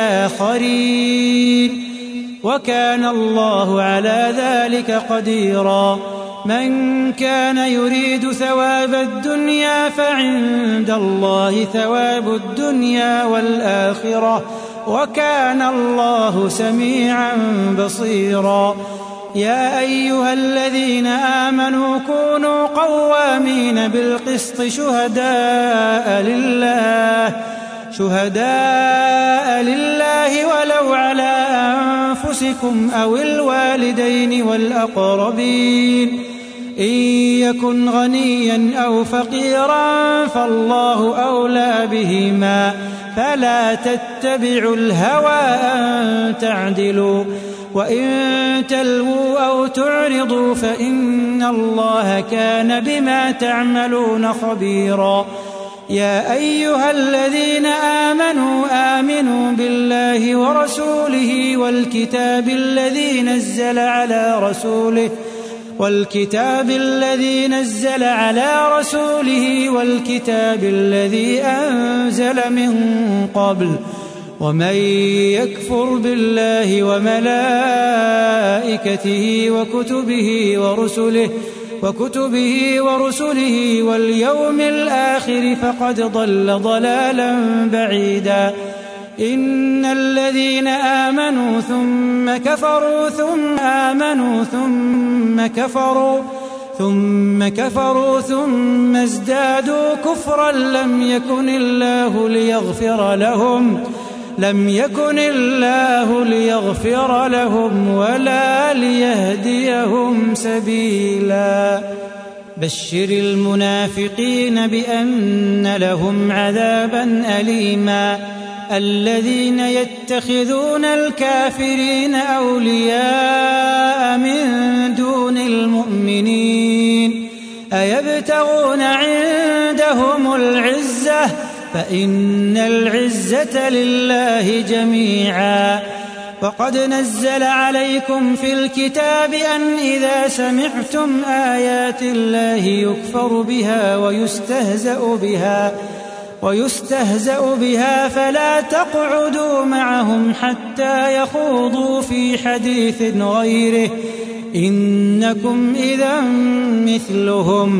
بآخرين وكان الله على ذلك قديرا من كان يريد ثواب الدنيا فعند الله ثواب الدنيا والآخرة وكان الله سميعا بصيرا يا أيها الذين آمنوا كونوا قوامين بالقسط شهداء لله شهداء لله ولو على أنفسكم أو الوالدين والأقربين إن يكن غنيا أو فقيرا فالله أولى بهما فلا تتبعوا الهوى أن تعدلوا وإن تلووا أو تعرضوا فإن الله كان بما تعملون خبيرا يا أيها الذين آمنوا آمنوا بالله ورسوله والكتاب الذي نزل على رسوله والكتاب الذي نزل على رسوله والكتاب الذي أنزل من قبل ومن يكفر بالله وملائكته وكتبه ورسله وكتبه ورسله واليوم الآخر فقد ضل ضلالا بعيدا إن الذين آمنوا ثم كفروا ثم آمنوا ثم كفروا ثم كفروا ثم ازدادوا كفرا لم يكن الله ليغفر لهم لم يكن الله ليغفر لهم ولا ليهديهم سبيلا بشر المنافقين بأن لهم عذابا أليما الذين يتخذون الكافرين أولياء من دون المؤمنين أيبتغون عندهم العزة فإن العزة لله جميعا وقد نزل عليكم في الكتاب أن إذا سمعتم آيات الله يكفر بها ويستهزأ بها ويستهزأ بها فلا تقعدوا معهم حتى يخوضوا في حديث غيره إنكم إذا مثلهم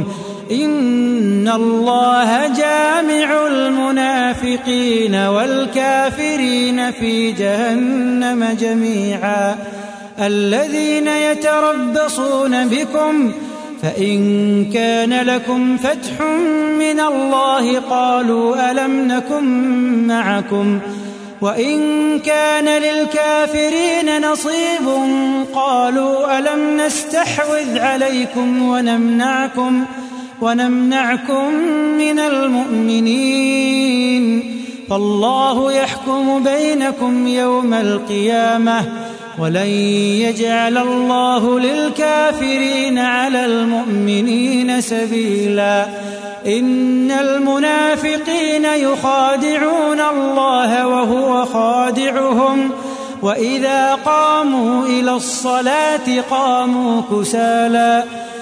إن الله جامع المنافقين والكافرين في جهنم جميعا الذين يتربصون بكم فإن كان لكم فتح من الله قالوا ألم نكن معكم وإن كان للكافرين نصيب قالوا ألم نستحوذ عليكم ونمنعكم ونمنعكم من المؤمنين فالله يحكم بينكم يوم القيامة ولن يجعل الله للكافرين على المؤمنين سبيلا إن المنافقين يخادعون الله وهو خادعهم وإذا قاموا إلى الصلاة قاموا كسالى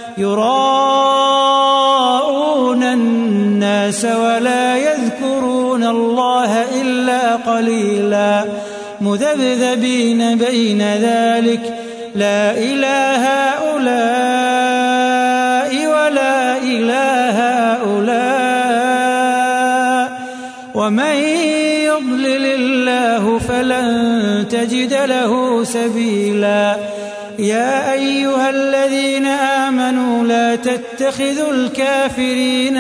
يراءون الناس ولا يذكرون الله إلا قليلا مذبذبين بين ذلك لا إله هؤلاء ولا إله هؤلاء ومن يضلل الله فلن تجد له سبيلا يا أيها الذين آمنوا لا تتخذوا الكافرين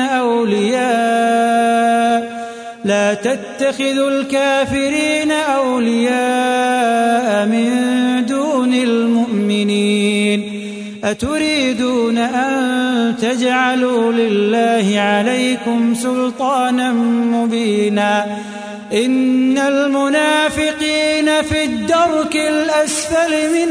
أولياء لا تتخذوا الكافرين أولياء من دون المؤمنين أتريدون أن تجعلوا لله عليكم سلطانا مبينا إن المنافقين في الدرك الأسفل من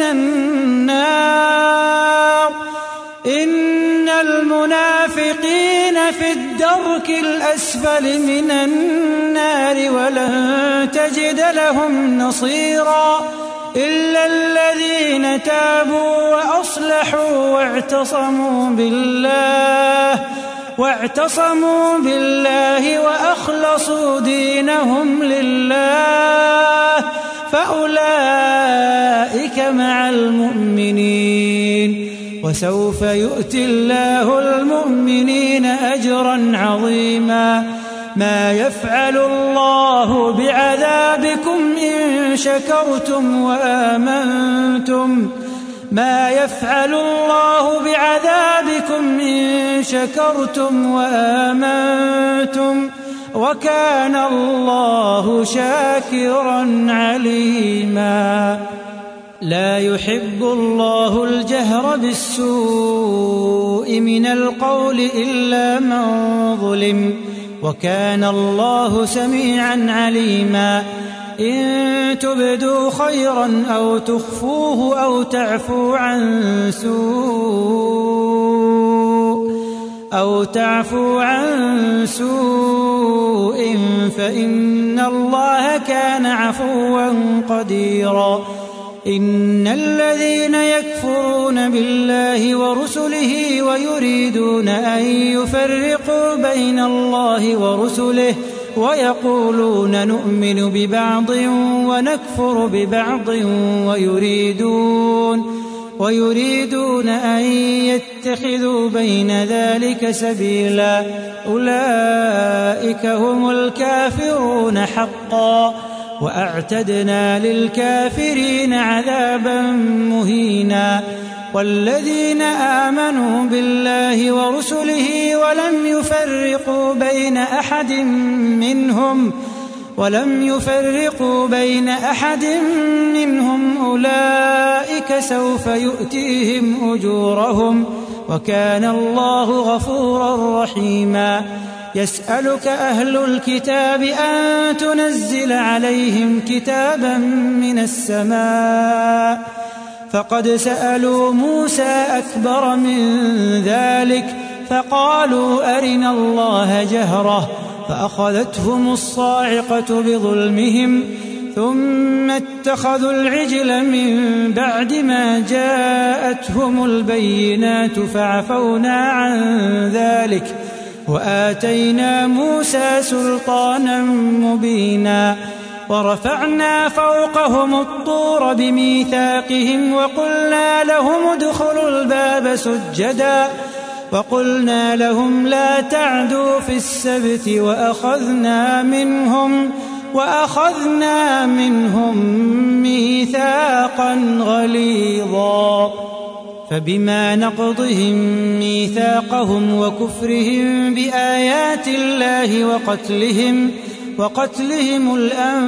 النار إن المنافقين في الدرك الأسفل من النار ولن تجد لهم نصيرا إلا الذين تابوا وأصلحوا واعتصموا بالله واعتصموا بالله وأخلصوا دينهم لله فأولئك مع المؤمنين وسوف يؤتي الله المؤمنين أجرا عظيما ما يفعل الله بعذابكم إن شكرتم وآمنتم ما يفعل الله بعذابكم إن شكرتم وآمنتم وكان الله شاكرا عليما لا يحب الله الجهر بالسوء من القول إلا من ظلم وكان الله سميعا عليما إن تبدوا خيرا أو تخفوه أو تعفوا عن سوء أو تعفوا عن سوء فإن الله كان عفوا قديرا إن الذين يكفرون بالله ورسله ويريدون أن يفرقوا بين الله ورسله ويقولون نؤمن ببعض ونكفر ببعض ويريدون ويريدون أن يتخذوا بين ذلك سبيلا أولئك هم الكافرون حقا وأعتدنا للكافرين عذابا مهينا والذين آمنوا بالله ورسله ولم يفرقوا بين أحد منهم ولم يفرقوا بين أحد منهم أولئك سوف يؤتيهم أجورهم وكان الله غفورا رحيما يسألك أهل الكتاب أن تنزل عليهم كتابا من السماء فقد سألوا موسى أكبر من ذلك فقالوا أرنا الله جهرة فأخذتهم الصاعقة بظلمهم ثم اتخذوا العجل من بعد ما جاءتهم البينات فعفونا عن ذلك وآتينا موسى سلطانا مبينا ورفعنا فوقهم الطور بميثاقهم وقلنا لهم ادخلوا الباب سجدا وقلنا لهم لا تعدوا في السبت وأخذنا منهم وأخذنا منهم ميثاقا غليظا فبما نقضهم ميثاقهم وكفرهم بآيات الله وقتلهم وقتلهم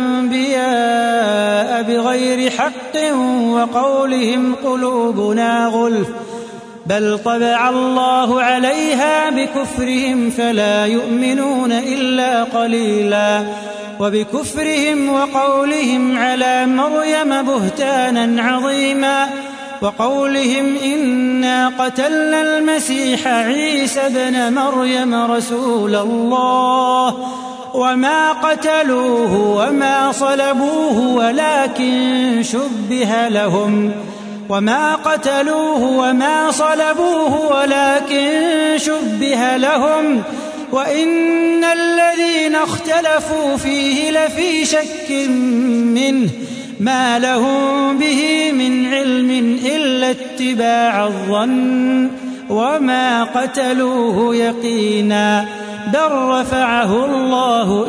الأنبياء بغير حق وقولهم قلوبنا غلف بل طبع الله عليها بكفرهم فلا يؤمنون إلا قليلا وبكفرهم وقولهم على مريم بهتانا عظيما وقولهم إنا قتلنا المسيح عيسى ابن مريم رسول الله وما قتلوه وما صلبوه ولكن شبه لهم وما قتلوه وما صلبوه ولكن شبه لهم وإن الذين اختلفوا فيه لفي شك منه ما لهم به من علم إلا اتباع الظن وما قتلوه يقينا بل رفعه الله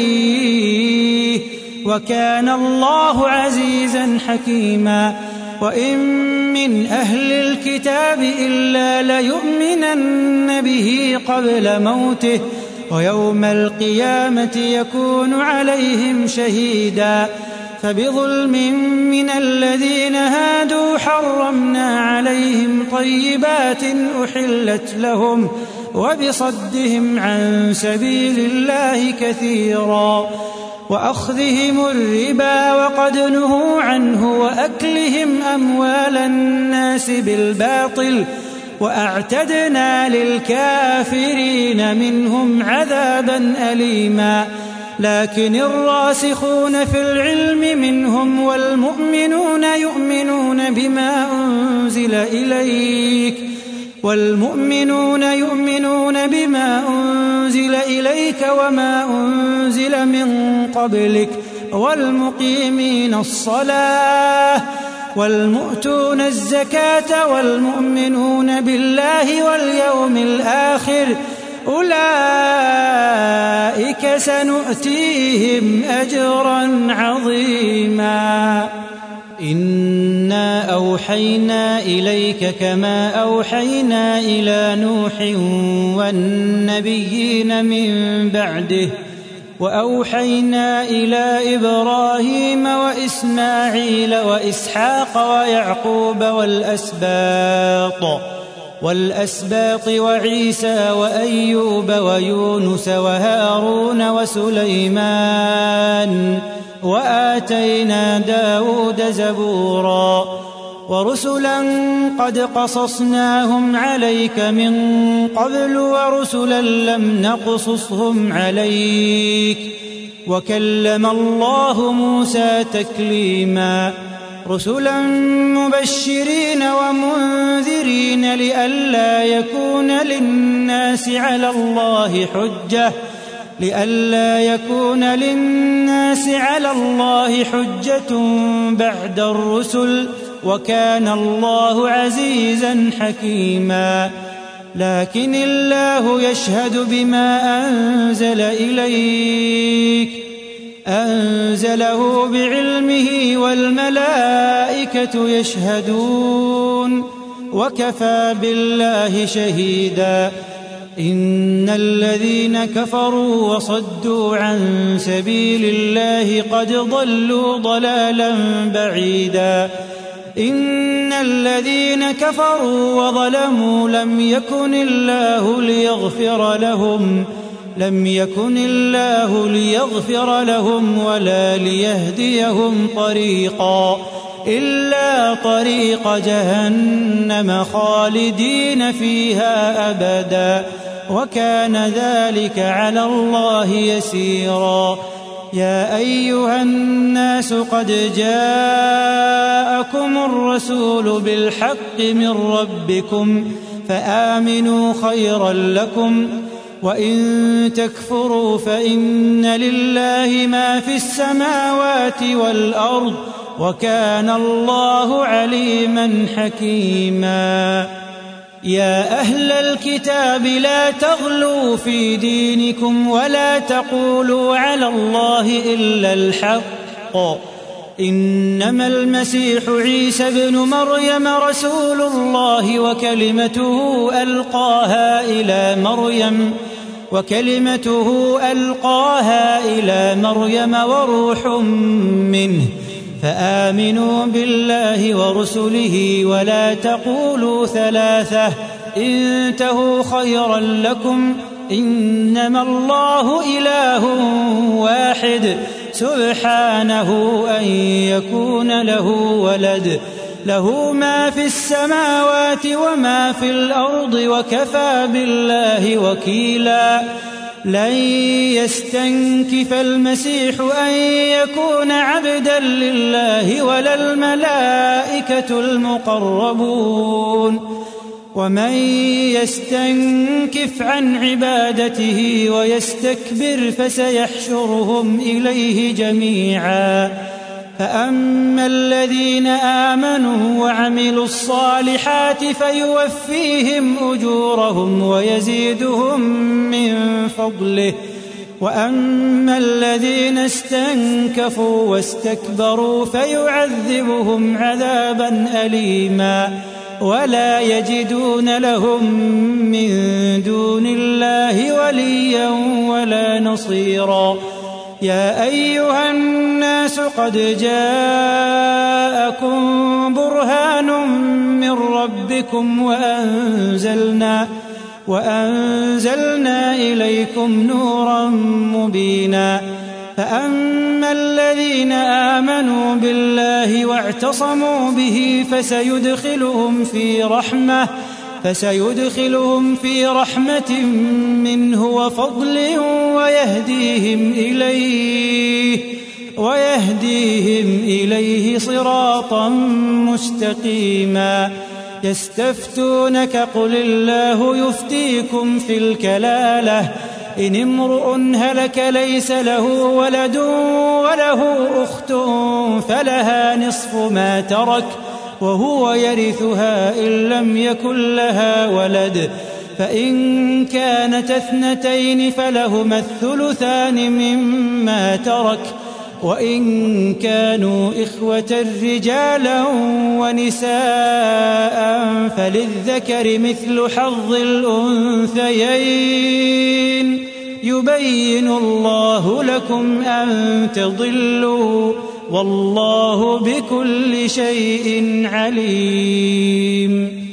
إليه وكان الله عزيزا حكيما وإن من أهل الكتاب إلا ليؤمنن به قبل موته ويوم القيامة يكون عليهم شهيدا فبظلم من الذين هادوا حرمنا عليهم طيبات أحلت لهم وبصدهم عن سبيل الله كثيرا وأخذهم الربا وقد نهوا عنه وأكلهم أموال الناس بالباطل وأعتدنا للكافرين منهم عذابا أليما لكن الراسخون في العلم منهم والمؤمنون يؤمنون بما أنزل إليك والمؤمنون يؤمنون بما أنزل إليك وما أنزل من قبلك والمقيمين الصلاة والمؤتون الزكاة والمؤمنون بالله واليوم الآخر أولئك سنؤتيهم أجرا عظيما إنا أوحينا إليك كما أوحينا إلى نوح والنبيين من بعده وأوحينا إلى إبراهيم وإسماعيل وإسحاق ويعقوب والأسباط والأسباط وعيسى وأيوب ويونس وهارون وسليمان وآتينا داود زبورا ورسلا قد قصصناهم عليك من قبل ورسلا لم نقصصهم عليك وكلم الله موسى تكليما رسلا مبشرين ومنذرين لئلا يكون للناس على الله حجة لئلا يكون للناس على الله حجة بعد الرسل وكان الله عزيزا حكيما لكن الله يشهد بما أنزل إليك أنزله بعلمه والملائكة يشهدون وكفى بالله شهيدا إن الذين كفروا وصدوا عن سبيل الله قد ضلوا ضلالا بعيدا إن الذين كفروا وظلموا لم يكن الله ليغفر لهم لم يكن الله ليغفر لهم ولا ليهديهم طريقا إلا طريق جهنم خالدين فيها أبدا وكان ذلك على الله يسيرا يا أيها الناس قد جاءكم الرسول بالحق من ربكم فآمنوا خيرا لكم وإن تكفروا فإن لله ما في السماوات والأرض وكان الله عليما حكيما يا أهل الكتاب لا تغلوا في دينكم ولا تقولوا على الله إلا الحق إنما المسيح عيسى ابن مريم رسول الله وكلمته ألقاها إلى مريم وكلمته ألقاها إلى مريم وروح منه فآمنوا بالله ورسله ولا تقولوا ثلاثة انتهوا خيرا لكم إنما الله إله واحد سبحانه أن يكون له ولد له ما في السماوات وما في الأرض وكفى بالله وكيلا لن يستنكف المسيح أن يكون عبدا لله ولا الملائكة المقربون ومن يستنكف عن عبادته ويستكبر فسيحشرهم إليه جميعا فأما الذين آمنوا وعملوا الصالحات فيوفيهم أجورهم ويزيدهم من فضله وأما الذين استنكفوا واستكبروا فيعذبهم عذابا أليما ولا يجدون لهم من دون الله وليا ولا نصيرا يا أيها الناس قد جاءكم برهان من ربكم وأنزلنا وأنزلنا إليكم نورا مبينا فأما الذين آمنوا بالله واعتصموا به فسيدخلهم في رحمة فسيدخلهم في رحمة منه وفضل ويهديهم إليه ويهديهم إليه صراطا مستقيما يستفتونك قل الله يفتيكم في الكلالة إن امرؤ هلك ليس له ولد وله أخت فلها نصف ما ترك وهو يرثها إن لم يكن لها ولد فإن كانت اثنتين فلهما الثلثان مما ترك وإن كانوا إخوة رجالا ونساء فللذكر مثل حظ الأنثيين يبين الله لكم أن تضلوا والله بكل شيء عليم